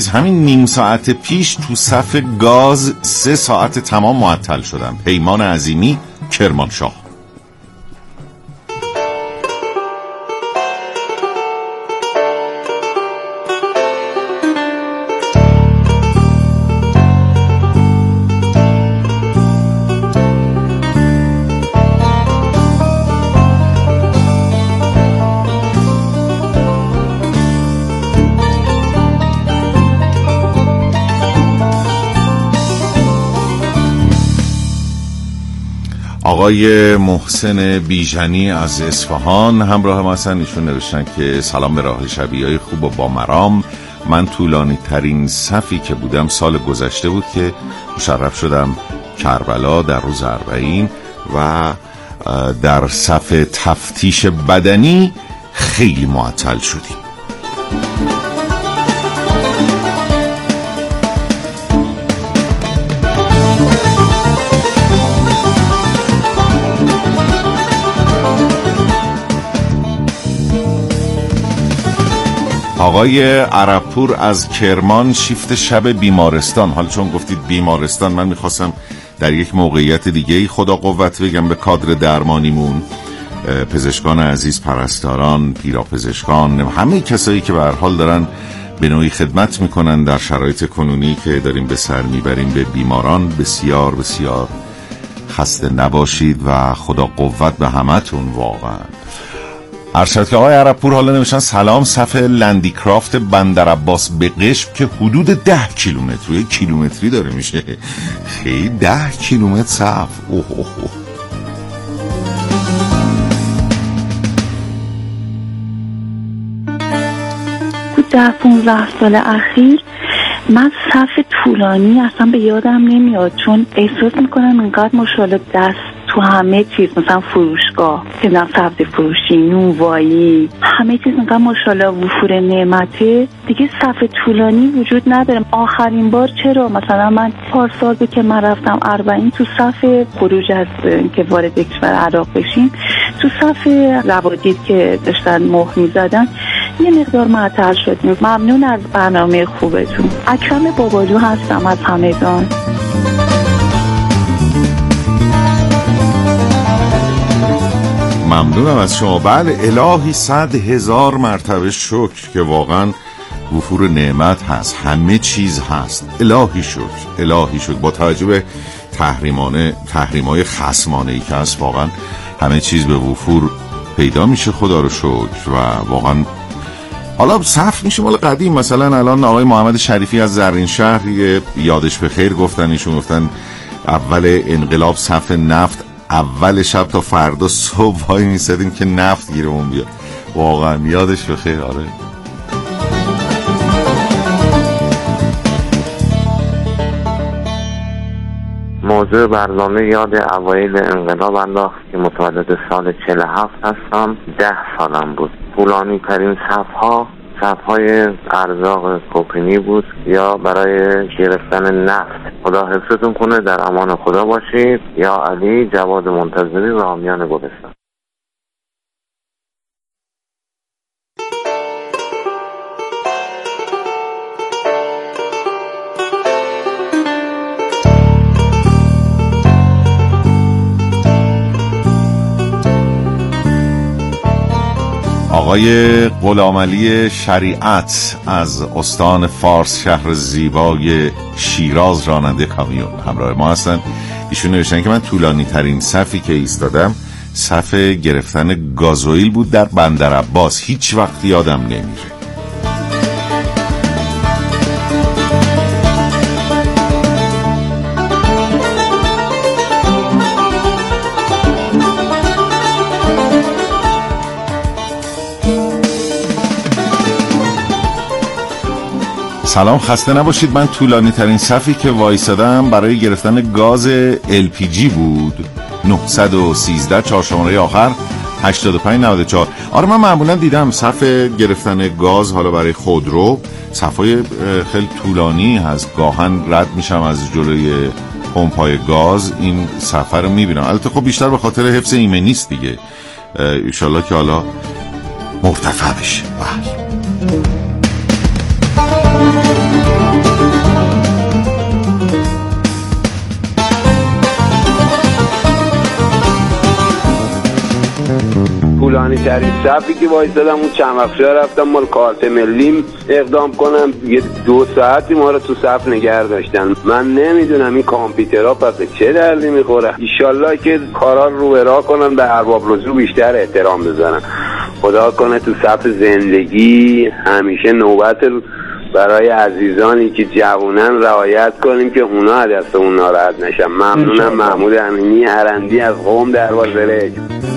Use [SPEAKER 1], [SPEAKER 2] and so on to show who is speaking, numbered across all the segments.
[SPEAKER 1] همین نیم ساعت پیش تو صف گاز 3 ساعت تمام معطل شدم. پیمان عظیمی، کرمانشاه. آقای محسن بیژنی از اصفهان همراه ما هستن. ایشون نوشتن که سلام به راه شبیه‌های خوب و با مرام. من طولانی ترین صفی که بودم سال گذشته بود که مشرف شدم کربلا در روز 40 و در صف تفتیش بدنی خیلی معطل شدیم. آقای عربپور از کرمان شیفت شب بیمارستان. حالا چون گفتید بیمارستان، من میخواستم در یک موقعیت دیگه خدا قوت بگم به کادر درمانیمون، پزشکان عزیز، پرستاران، پیراپزشکان، همه کسایی که به هر حال دارن به نوعی خدمت میکنن در شرایط کنونی که داریم به سر میبریم به بیماران. بسیار بسیار خسته نباشید و خدا قوت به همتون واقعا. ارشد که آقای عربپور حالا نمیشن سلام، صف لندیکرافت بندر عباس به قشم که حدود 10 کیلومتر، یک کیلومتری داره میشه. خیلی 10 کیلومتر صف.
[SPEAKER 2] تو 10-15 سال اخیر من صف طولانی اصلا به یادم نمیاد، چون احساس میکنم اینقدر ماشاءالله دست تو همه چیز، مثلا فروشگاه، مثلا سبزی فروشی، نونوایی، همه چیز اینقدر ماشاءالله وفور نعمته دیگه، صف طولانی وجود نداره. آخرین بار چرا مثلا من پارسال بود که من رفتم 40 تو صف خروج از که وارد کشور عراق بشیم، تو صف روادید که داشتن مهر می‌زدن یه مقدار معطل شدیم. ممنون از برنامه خوبتون. اکرم بابالو هستم از همدان.
[SPEAKER 1] ممنونم از شما. بله الهی 100,000 مرتبه شکر که واقعا وفور نعمت هست، همه چیز هست. الهی شکر، الهی شکر. با توجه به تحریم‌های خصمانه‌ای که هست، واقعا همه چیز به وفور پیدا میشه، خدا رو شکر. و واقعا حالا صف میشه مال قدیم. مثلا الان آقای محمد شریفی از زرین شهر یادش بخیر گفتن، ایشون گفتن اول انقلاب صف نفت اول شب تا فردا صبح وای میسادیم که نفت گیرمون بیاد. واقعا یادش بخیر. آره
[SPEAKER 3] موضوع برنامه یاد اوایل انقلاب انداخت که متولد سال 47 هستم. 10 سالم بود. طولانی ترین صفهای ارزاق کوپنی بود یا برای گرفتن نفت. خدا حفظتون کنه، در امان خدا باشید. یا علی، جواد منتظری، رامیان گلستان.
[SPEAKER 1] آقای غلامعلی شریعت از استان فارس شهر زیبای شیراز راننده کامیون همراه ما هستن. ایشون نوشتن که من طولانی ترین صفی که ایستادم صف گرفتن گازوئیل بود در بندر عباس. هیچ وقت یادم نمیره. سلام، خسته نباشید. من طولانی ترین صفی که وایسادم برای گرفتن گاز LPG بود. 913 4 شماره آخر 8594. آره من معمولا دیدم صف گرفتن گاز حالا برای خودرو صفای خیلی طولانی هست. گاهن رد میشم از جلوی پمپای گاز، این سفر رو میبینم. البته خب بیشتر به خاطر حفظ ایمنی است دیگه. ان شاءالله که حالا مرتفع بشه.
[SPEAKER 4] ترین صفی که وایسادم اون چند وقت رفتم مال کارت ملیم اقدام کنم، یه 2 ساعتی ما رو تو صف نگه داشتن. من نمیدونم این کامپیوترها پس چه دردی میخوره. ایشالله که کارا رو به راه کنن، به ارباب رسوم بیشتر احترام بزنن. خدا کنه تو صف زندگی همیشه نوبت برای عزیزانی که جوانن رعایت کنیم که اونا از دست اون ناراحت نشن. ممنونم. محمود امینی هرندی از قم دروازه.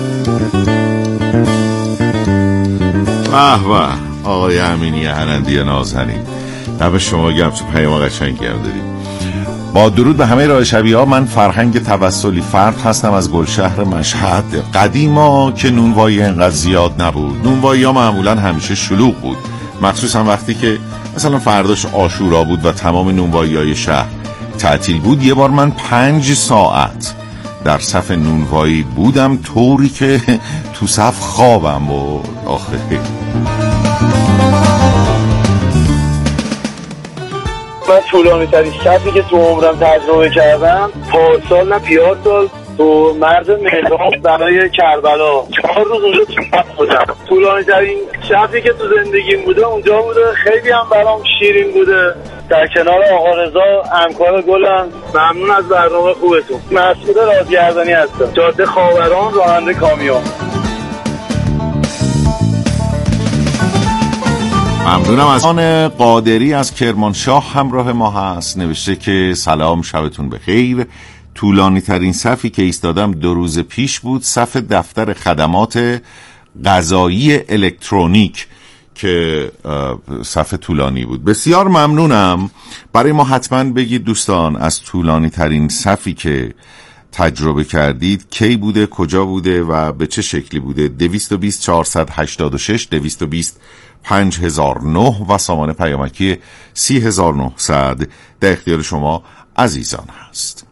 [SPEAKER 1] واه آقای امینی هرندی نازنین، دم شما گرم، چه پیام قشنگی هم دارید. با درود به همه راه شبیه‌ها، من فرهنگ توسلی فرد هستم از گلشهر مشهد. قدیما که نونوایی اینقدر زیاد نبود، نونوایی ها معمولا همیشه شلوغ بود، مخصوصا وقتی که مثلا فرداش عاشورا بود و تمام نونوایی های شهر تعطیل بود. یه بار من 5 ساعت در صف نونوایی بودم، طوری که تو صف خوابم بود. آخه
[SPEAKER 5] من طولانی ترین صفی که تو عمرم تجربه کردم پارسال نه پیاز سال تو مرز مهدان برای کربلا 4 روز اونجا تو صف بودم. طولانی ترین صفی که تو زندگیم بوده اونجا بوده. خیلی هم برام شیرین بوده. در کنار آقا رضا همکار گلم. ممنون از برنامه خوبتون. مسعود رازگردانی هستم، جاده خاوران، راننده کامیون.
[SPEAKER 1] ممنونم. از آن قادری از کرمانشاه همراه ما هست، نوشته که سلام، شبتون بخیر. طولانی ترین صفی که ایستادم 2 روز پیش بود، صف دفتر خدمات قضایی الکترونیک که صف طولانی بود. بسیار ممنونم. برای ما حتما بگید دوستان از طولانی ترین صفی که تجربه کردید کی بوده، کجا بوده و به چه شکلی بوده. 220 486 220 5009 و سامان پیامکی 30900 در اختیار شما عزیزان هست.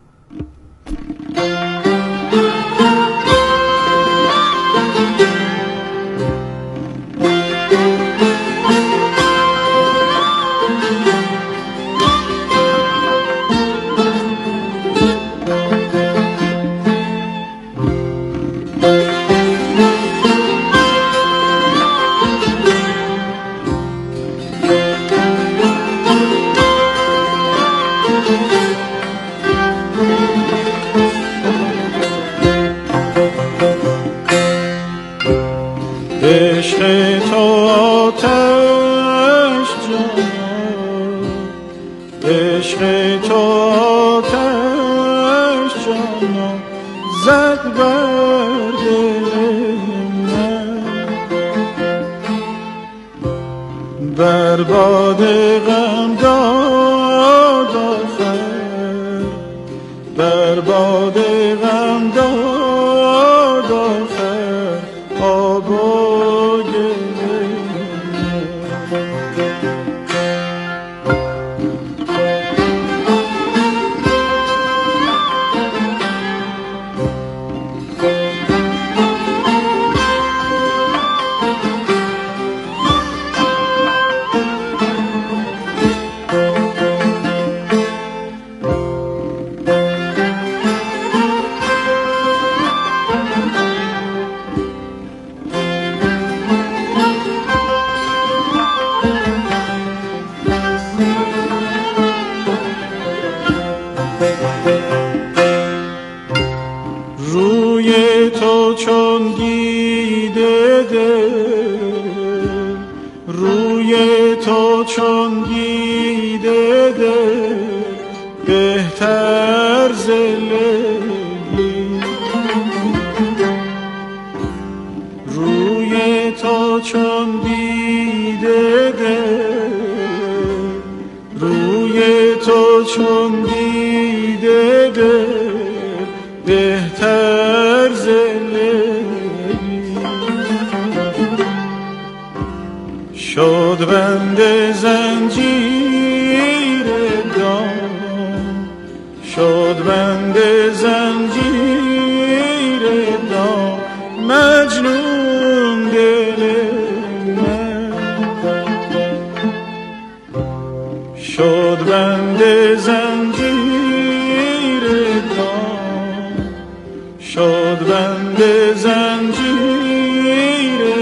[SPEAKER 6] شد بند زنجیر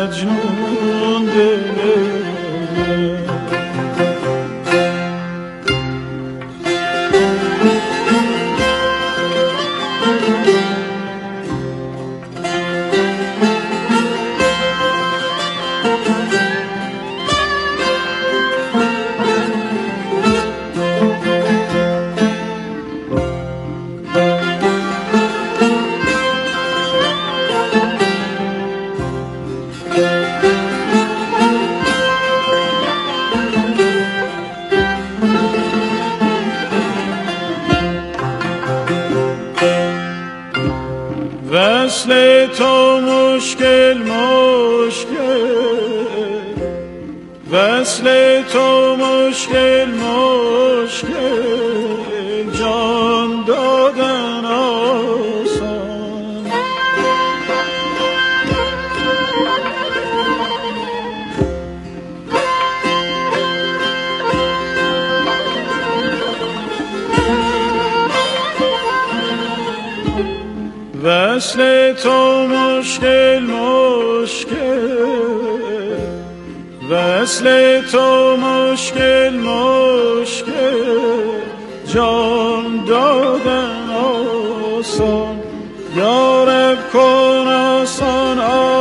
[SPEAKER 6] مجنون دل وصل تو مشکل وصل تو مشکل جان دادن آسان وصل تو مشکل وصل تو مشکل جان دادن آسان یارب کن آسان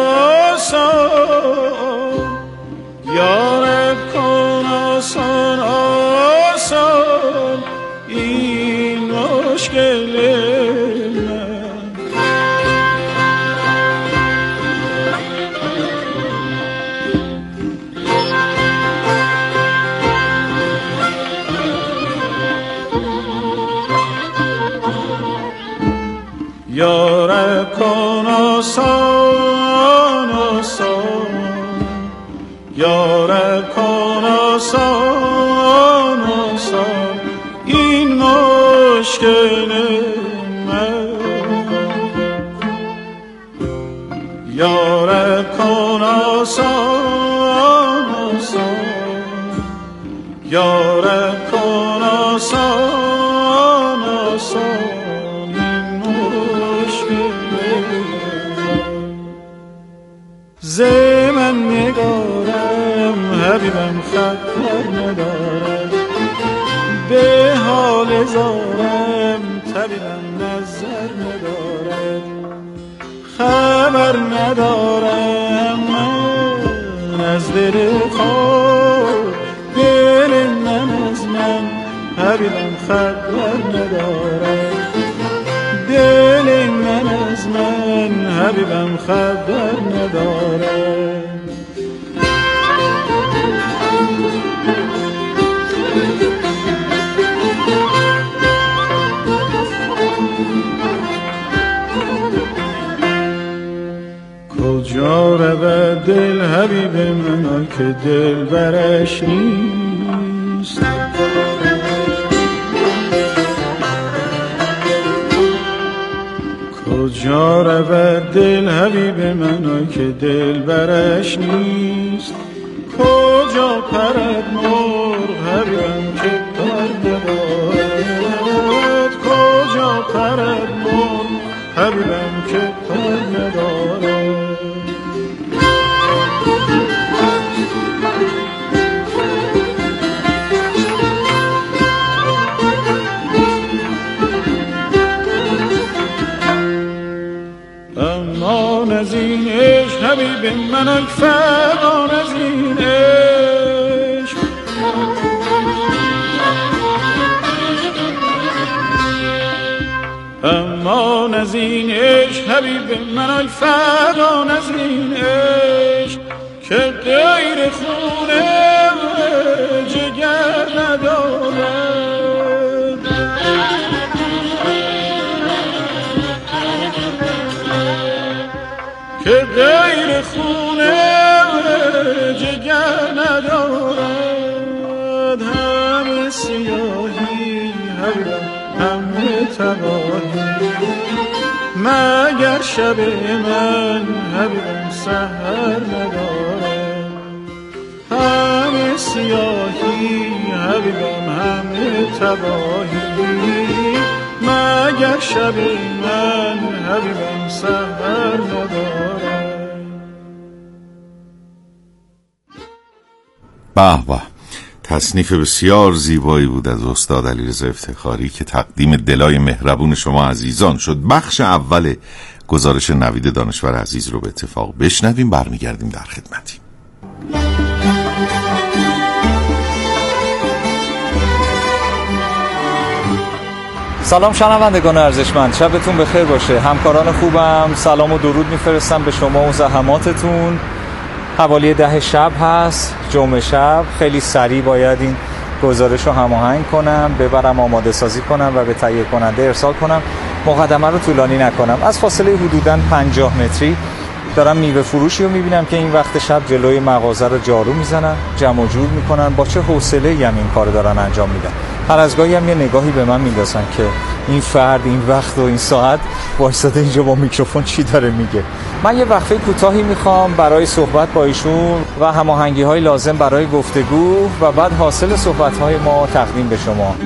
[SPEAKER 6] آسان یارب کن آسان آسان این مشکل یارب کن آسان آسان یارب کن آسان آسان این مشکل من یارب کن آسان آسان یارب کن آسان آسان من نگارم حبیبم خطر ندارم به حال زارم طبیبم نظر ندارم خبر ندارم من از دل خود دل من از من حبیبم خبر ندارم دل من از من حبیبم خبر ندارم کجا رود دل حبیب من که دل برش نیست کجا رود دل حبیب من که دل برش نیست کجا پرد مرغ حبیبم که پر ندارد کجا پرد مرغ حبیبم که پر ندارد امان از این عشق حبیب من فغان از این عشق امان از این عشق حبیب من فغان از این عشق که غیر خون جگر ندارد که غیر خون جگر ندارد همه سیاهی همه تباهی مگر شب من حبیبم سحر ندارد همه سیاهی حبیبم همه تباهی مگر شب من حبیبم سحر ندارد
[SPEAKER 1] به به، تصنیف بسیار زیبایی بود از استاد علیرضا افتخاری که تقدیم دلای مهربون شما عزیزان شد. بخش اول گزارش نوید دانشور عزیز رو به اتفاق بشنویم، برمیگردیم در خدمتیم.
[SPEAKER 7] سلام شنوندگان ارزشمند، شبتون بخیر باشه. همکاران خوبم سلام و درود میفرستم به شما و زحماتتون. حوالی 10 شب هست، جمعه شب. خیلی سریع باید این گزارش رو هماهنگ کنم، ببرم آماده سازی کنم و به تهیه کننده ارسال کنم. مقدمه رو طولانی نکنم. از فاصله حدوداً 50 متری دارم میوه فروشی رو میبینم که این وقت شب جلوی مغازه رو جارو میزنن، جمع و جور میکنن. با چه حوصله‌ای هم این کار دارن انجام میدن. هر از گاهی هم یه نگاهی به من میندازن که این فرد این وقت و این ساعت وایساده اینجا با میکروفون چی داره میگه. من یه وقفه کوتاهی میخوام برای صحبت با ایشون و هماهنگی‌های لازم برای گفتگو و بعد حاصل صحبت‌های ما تقدیم به شما.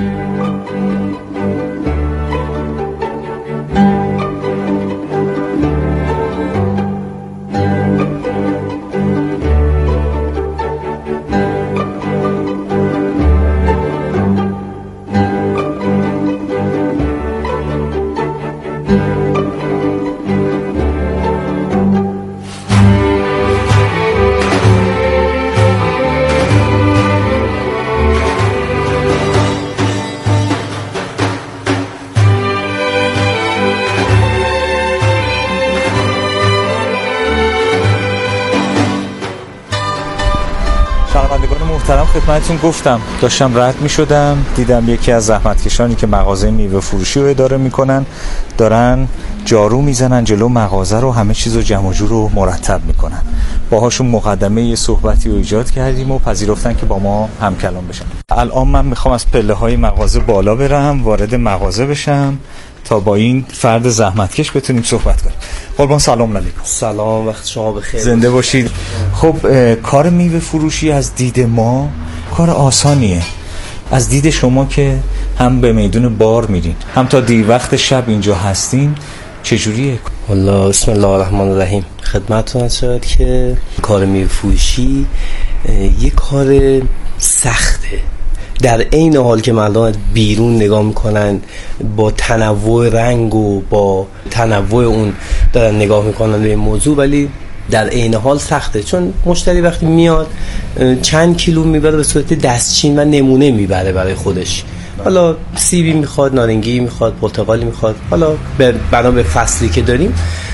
[SPEAKER 7] محترم خدمتتون گفتم داشتم رد می شدم، دیدم یکی از زحمتکشانی که مغازه میوه فروشی رو اداره میکنن دارن جارو میزنن جلو مغازه رو، همه چیز رو جمع و جور رو مرتب میکنن. باهاشون مقدمه یه صحبتی رو ایجاد کردیم و پذیرفتن که با ما همکلام بشن. الان من میخوام از پله های مغازه بالا برم، وارد مغازه بشم تا با این فرد زحمتکش بتونیم صحبت کنیم. قربان سلام علیکم.
[SPEAKER 8] سلام، وقت شما بخیر.
[SPEAKER 7] زنده باشید. خب کار میوه فروشی از دید ما کار آسانیه. از دید شما که هم به میدون بار میرین هم تا دیر وقت شب اینجا هستین، چجوریه؟
[SPEAKER 8] والله بسم الله الرحمن الرحیم. خدمتتون شد که کار میوه فروشی یه کار سخته، در عین حال که مردم بیرون نگاه میکنن با تنوع رنگ و با تنوع اون دارن نگاه میکنن به این موضوع، ولی در عین حال سخته. چون مشتری وقتی میاد چند کیلو میبره به صورت دستچین و نمونه میبره برای خودش. حالا سیبی میخواد، نارنگی میخواد، پرتقالی میخواد، حالا بنا به فصلی که داریم.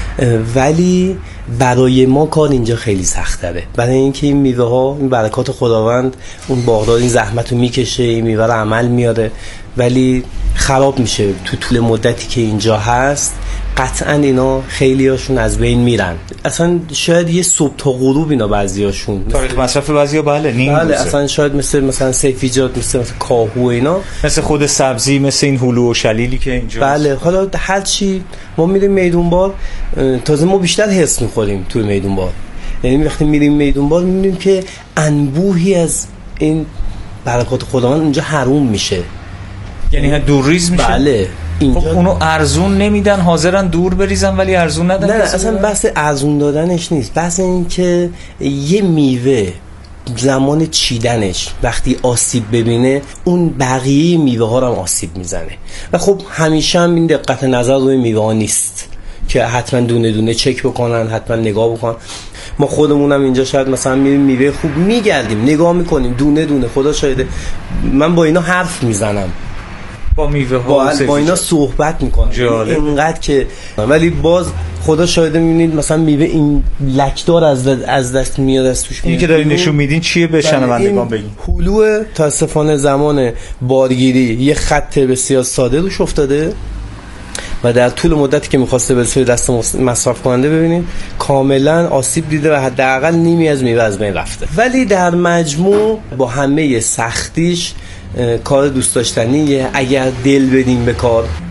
[SPEAKER 8] ولی برای ما کار اینجا خیلی سخت تره، برای اینکه این میوه ها، این برکات خداوند، اون باغدار این زحمت رو میکشه، این میوه رو عمل میاره، ولی خراب میشه تو طول مدتی که اینجا هست. قطعا اینا خیلی هاشون از بین میرن. اصلا شاید یه صبح تا غروب اینا بعضی هاشون
[SPEAKER 7] تاریخ مصرف بعضی ها بله
[SPEAKER 8] اصلا شاید مثلا سیفیجات، مثل کاهو اینا،
[SPEAKER 7] مثل خود سبزی، مثل این هلو و شلیلی که اینجا
[SPEAKER 8] بله. حالا هر چی ما میریم میدون بار، تازه ما بیشتر حس میخوریم توی میدون بار. یعنی وقتی میریم میدون بار میبینیم که انبوهی از این برکات خداوند اونجا حروم میشه،
[SPEAKER 7] یعنی دور ریز میشه.
[SPEAKER 8] بله.
[SPEAKER 7] خب اونو ارزون نمیدن، حاضرن دور بریزن ولی ارزون ندن.
[SPEAKER 8] نه اصلا بحث ارزون دادنش نیست، بحث این که یه میوه زمان چیدنش وقتی آسیب ببینه، اون بقیه میوه ها رو هم آسیب میزنه. و خب همیشه هم این دقت نظر روی میوه ها نیست که حتما دونه دونه چک بکنن، حتما نگاه بکنن. ما خودمونم اینجا شاید مثلا میریم میوه خوب میگردیم، نگاه میکنیم دونه دونه، خدا شاهده من با اینا حرف میزنم،
[SPEAKER 7] با میوه ها
[SPEAKER 8] با اینا صحبت میکنم اینقدر که، ولی باز خدا شاهده میبینید مثلا میوه این لکدار از دست میاد از توش.
[SPEAKER 7] این که داری نشون میدین چیه به شنوندگان بگین؟
[SPEAKER 8] هلوه. تاسفانه زمان بارگیری یه خط بسیار ساده روش افتاده و در طول مدتی که میخواسته برسه دست مصرف کننده ببینید کاملا آسیب دیده و حداقل نیمی از میوه از بین رفته. ولی در مجموع با همه سختیش کار دوست داشتنیه. اگر دل بدیم به کار،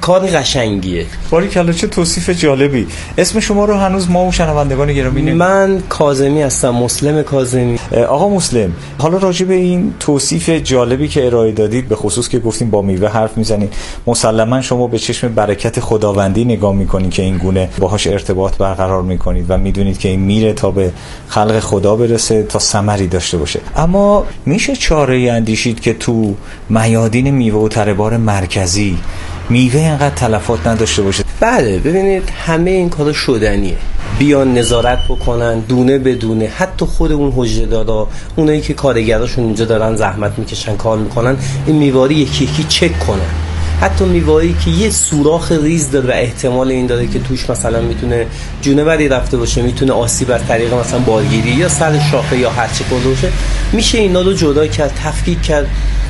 [SPEAKER 8] کار قشنگیه.
[SPEAKER 7] باریکلا، چه توصیف جالبی. اسم شما رو هنوز ما و شنوندگان گرامی نمی‌دونیم.
[SPEAKER 8] من کاظمی هستم، مسلم کاظمی.
[SPEAKER 7] آقا مسلم، حالا راجع به این توصیف جالبی که ارائه دادید، به خصوص که گفتیم با میوه حرف میزنید، مسلما شما به چشم برکت خداوندی نگاه میکنید که این گونه باهاش ارتباط برقرار میکنید و میدونید که این میره تا به خلق خدا برسه تا ثمری داشته باشه. اما میشه چاره‌ای اندیشید که تو میادین میوه و تره‌بار مرکزی میوه اینقدر تلفات نداشته باشه؟
[SPEAKER 8] بله، ببینید همه این کارا شدنیه، بیان نظارت بکنن دونه به دونه، حتی خود اون حجره‌دارا، اونایی که کارگراشون اینجا دارن زحمت میکشن کار میکنن، این میواری یکی یکی چک کنن. حتی میوه‌ای که یه سوراخ ریز داره و احتمال این داره که توش مثلا میتونه جونوری رفته باشه، میتونه آسیب از طریق مثلا بارگیری یا سر شاخه یا هر چی کرده باشه، میشه اینا رو جدا کرد، تفکیک کرد،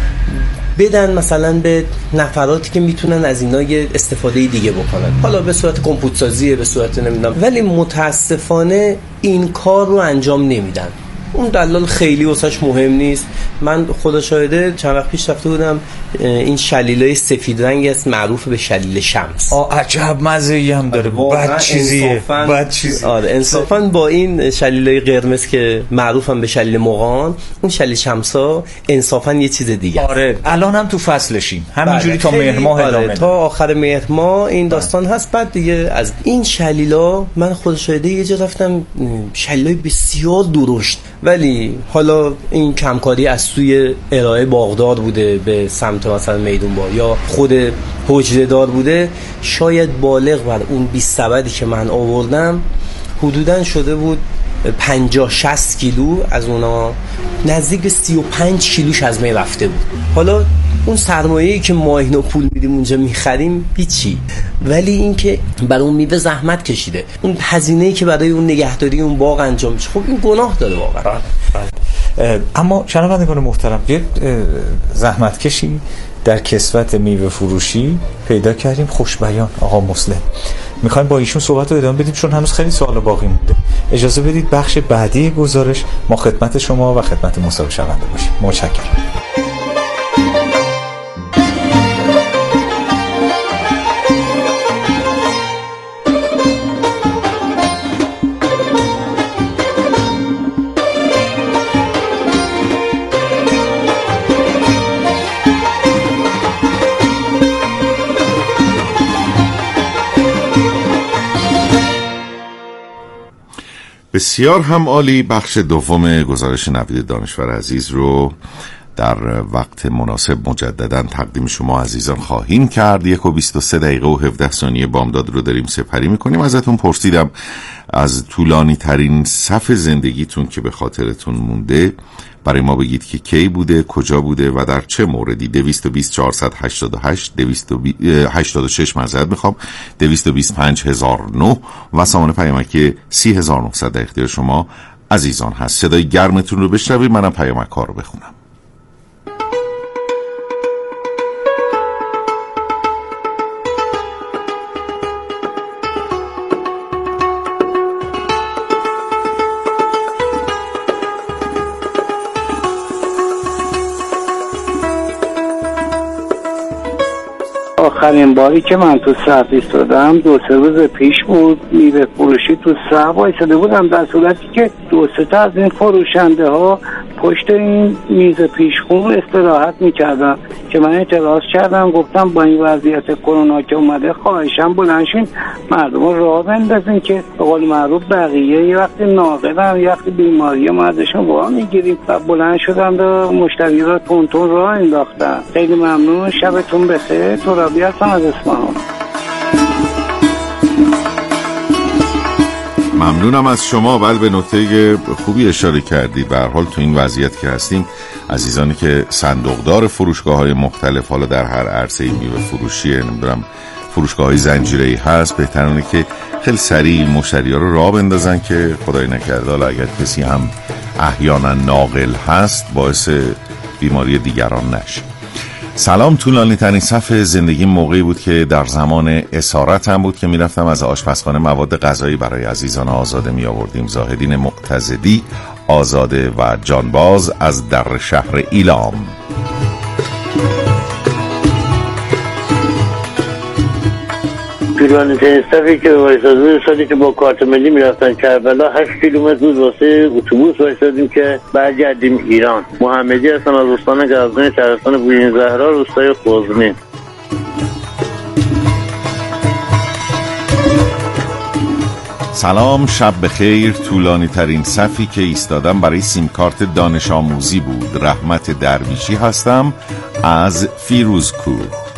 [SPEAKER 8] بدن مثلا به نفراتی که میتونن از اینا یه استفاده دیگه بکنن، حالا به صورت کمپوت سازی، به صورت نمیدونم، ولی متاسفانه این کار رو انجام نمیدن. اون دلال خیلی واسش مهم نیست. من خدا شاهده چند وقت پیش رفته بودم این شلیلای سفید رنگ است معروف به شلیل شمس.
[SPEAKER 7] عجب مزه‌ای هم داره، بد چیزیه، بد چیزی.
[SPEAKER 8] آره انصافا با این شلیلای قرمز که معروفن به شلیل مغان، اون شلیل شمسا انصافا یه چیز دیگه.
[SPEAKER 7] آره الان هم تو فصلشیم، همینجوری تا مهر ماه ادامه
[SPEAKER 8] تا آخر مهر ماه این داستان هست. بعد دیگه از این شلیلا من خدا شاهده یه جا رفتم شلیلای بسیار درشت، ولی حالا این کمکاری از سوی ارائه باغدار بوده به سمت مثلا میدون با یا خود حجره دار بوده، شاید بالغ بر اون 20 سبدی که من آوردم حدوداً شده بود 50-60 کیلو، از اونا نزدیک به 35 کیلوش از می رفته بود. حالا اون سرمایه‌ای که ما اینو پول میدیم اونجا میخریم هیچی، ولی این که برای اون میوه زحمت کشیده، اون هزینه‌ای که برای اون نگهداری اون باغ انجام میشه، خب این گناه داره واقعا.
[SPEAKER 7] اما شنوندگان محترم، یه زحمت کشی در کسوت میوه فروشی پیدا کردیم، خوش بیان آقا مسلم. میخوایم با ایشون صحبت رو ادامه بدیم چون هنوز خیلی سوال باقی مونده. اجازه بدید بخش بعدی گزارش ما خدمت شما و خدمت مصاحبه شونده باشیم. متشکرم.
[SPEAKER 1] بسیار هم عالی. بخش دوم گزارش نوید دانشور عزیز رو در وقت مناسب مجددا تقدیم شما عزیزان خواهیم کرد. 1:23 بامداد رو داریم سپری میکنیم. ازتون پرسیدم از طولانی ترین صف زندگیتون که به خاطرتون مونده برای ما بگید که کی بوده، کجا بوده و در چه موردی. 220 488 286 معذرت میخوام 225 1009 و سامان پیامکی 30900 در اختیار شما عزیزان هست. صدای گرمتون رو بشنوید، منم پیامک ها رو بخونم.
[SPEAKER 9] آخرین باری که من تو صف ایستادم 2-3 روز پیش بود. میوه فروشی تو صف ایستاده بودم، در صورتی که 2-3 تا از این فروشنده ها پشت این میز پیشخون استراحت میکردن که من اعتراض کردم، گفتم با این وضعیت کرونا که اومده خواهشم بلند شین مردم راه بندازین که به قول معروف بقیه یه وقتی ناقلن یه وقتی بیماری ما ازشون وام میگیریم. و بلند شدم و مشتری را تون راه انداختم. خیلی ممنون، شبتون بخیر. ترابی هستم از اصفهان.
[SPEAKER 1] ممنونم از شما. بله به نکته خوبی اشاره کردید. به هر حال تو این وضعیت که هستیم، عزیزانی که صندوقدار فروشگاه‌های مختلف، حالا در هر عرصه‌ای میوه فروشی، نمیدونم فروشگاه‌های زنجیره‌ای هست، بهترینه که خیلی سریع مشتری‌ها رو راه بندازن که خدای نکرده حالا اگر کسی هم احیانا ناقل هست باعث بیماری دیگران نشه. سلام. طولانی ترین صف زندگی موقعی بود که در زمان اسارت هم بود که میرفتم از آشپزخانه مواد غذایی برای عزیزان آزاده می آوردیم. زاهدین معتزدی، آزاده و جانباز از در شهر ایلام.
[SPEAKER 5] طولانی ترین صفی که وایسادیم سالی که با کارت ملی میرفتن کربلا 8 کیلومتر بود واسه اتوبوس وایسادیم که برگردیم ایران. محمدی هستم از استان گزمه، شهرستان بوین زهرا، روستای قزمین.
[SPEAKER 1] سلام، شب بخیر. طولانی ترین صفی که ایستادم برای سیم کارت دانش آموزی بود. رحمت درویشی هستم از فیروزکوه.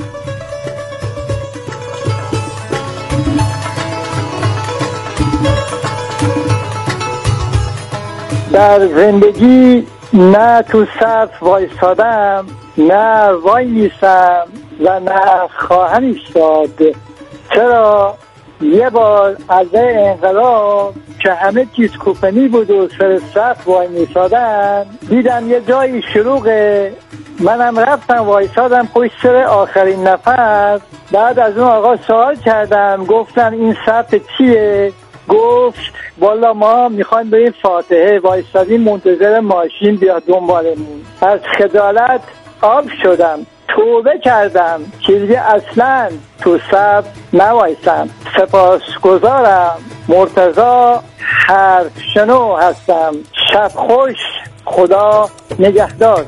[SPEAKER 10] در زندگی نه تو صف وایستادم، نه وای میسم و نه خواهم ایستاد. چرا؟ یه بار عرضه انقلاب که همه چیز کوپنی بود و سر صف وای میسادن، دیدم یه جایی شلوغه، منم رفتم وایسادم پشت سر آخرین نفر. بعد از اون آقا سوال کردم، گفتم این صف چیه؟ گفت والا ما میخوایم بریم فاتحه، وایسادیم منتظر ماشین بیاد دنبالمون. از خجالت آب شدم، توبه کردم که دیگه اصلا تو صف نوایسم. سپاسگزارم. مرتضی حرفشنو هستم. شب خوش، خدا نگهدار.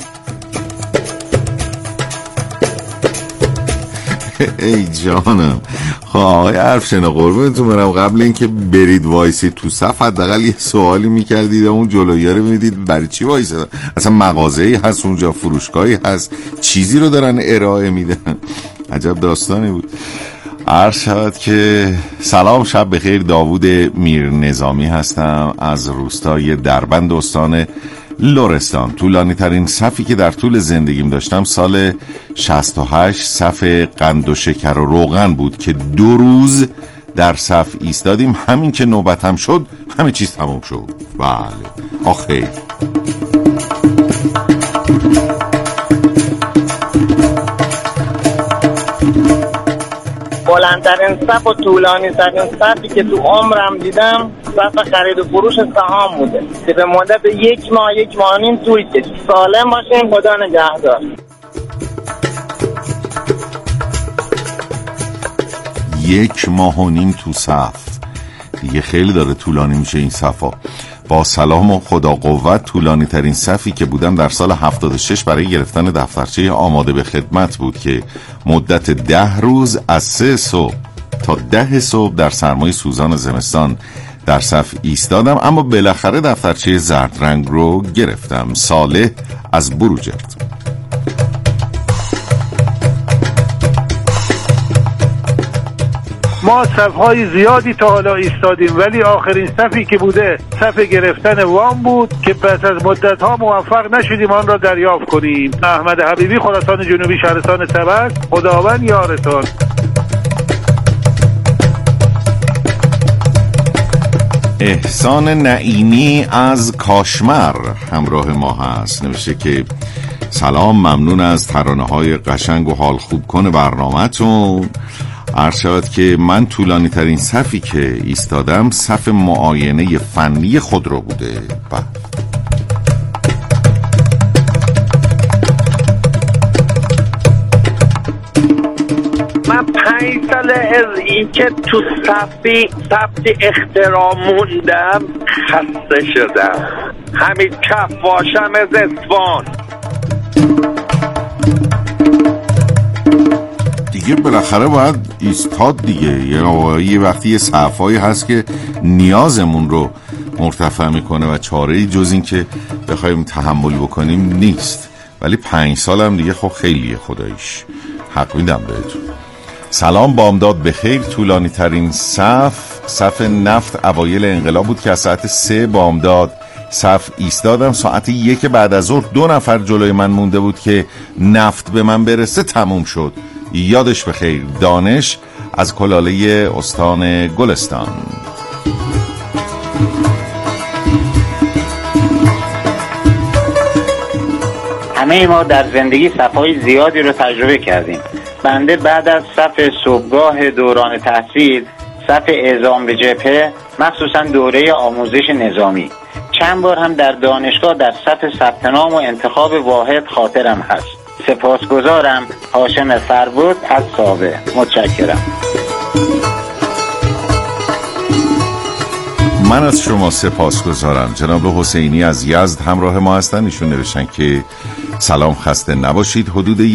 [SPEAKER 1] ای جانم. خب آقای حرفشنو قربونتون برم، قبل اینکه برید وایسی تو صف حداقل یه سوالی میکردید اون جلویی رو میدید برای چی وایسادن؟ اصلا مغازه‌ای هست اونجا، فروشگاهی هست، چیزی رو دارن ارائه میدن؟ عجب داستانی بود. عرض شود که سلام، شب بخیر. داوود میرنظامی هستم از روستای دربند استان لرستان. طولانی ترین صفی که در طول زندگیم داشتم سال 68 صف قند و شکر و روغن بود که 2 روز در صف ایستادیم. همین که نوبتم شد همه چیز تموم شد. بله آخه
[SPEAKER 11] بلندترین صف و طولانی ترین صفی که تو عمرم دیدم صف خرید و فروش سهام بوده که به مدت 1 ماه 1 ماه و نیم طول کشید. سالم باشین، خدا نگهدار.
[SPEAKER 1] 1 ماه و نیم تو صف دیگه خیلی داره طولانی میشه این صفا. با سلام و خدا قوت، طولانی ترین صفی که بودم در سال 76 برای گرفتن دفترچه آماده به خدمت بود که مدت 10 روز از 3 صبح تا 10 صبح در سرمای سوزان زمستان در صف ایستادم، اما بالاخره دفترچه زرد رنگ رو گرفتم. صالح از بروجرد.
[SPEAKER 12] ما صفهای زیادی تا حالا ایستادیم، ولی آخرین صفی که بوده صف گرفتن وام بود که پس از مدت‌ها موفق نشدیم آن را دریافت کنیم. احمد حبیبی، خراسان جنوبی، شهرستان سبز. خداوند یارتان.
[SPEAKER 1] احسان نعیمی از کاشمر همراه ما هست. نوشته که سلام، ممنون از ترانه‌های قشنگ و حال خوب کن برنامه‌تون. عرض شود که من طولانی ترین صفی که ایستادم صف معاینه فنی خودرو بوده.
[SPEAKER 13] من 5 سال از این که تو ثبت اختراع موندم خسته شدم. همین کفاشم از اصفهان.
[SPEAKER 1] دیگه بالاخره باید ایستاد دیگه. یه وقتی یه صفایی هست که نیازمون رو مرتفع میکنه و چاره‌ای جز این که بخوایم تحمل بکنیم نیست. ولی 5 سالم دیگه خب خیلیه، خداییش حق میدم بهتون. سلام، بامداد بخیر. طولانی ترین صف نفت اوایل انقلاب بود که از ساعت 3 بامداد صف ایستادم. ساعت 1 بعد از ظهر 2 نفر جلوی من مونده بود که نفت به من برسه، تموم شد. یادش بخیر. دانش از کلاله استان گلستان.
[SPEAKER 14] همه ما در زندگی صفهای زیادی رو تجربه کردیم. بنده بعد از صف صبحگاه دوران تحصیل، صف اعزام به جبهه، مخصوصا دوره آموزش نظامی، چند بار هم در دانشگاه در صف ثبت نام و انتخاب واحد خاطرم هست. سپاسگزارم. هاشم فربود از ساوه. متشکرم.
[SPEAKER 1] من از شما سپاسگزارم. جناب حسینی از یزد همراه ما هستن. ایشون نوشتن که سلام، خسته نباشید. حدود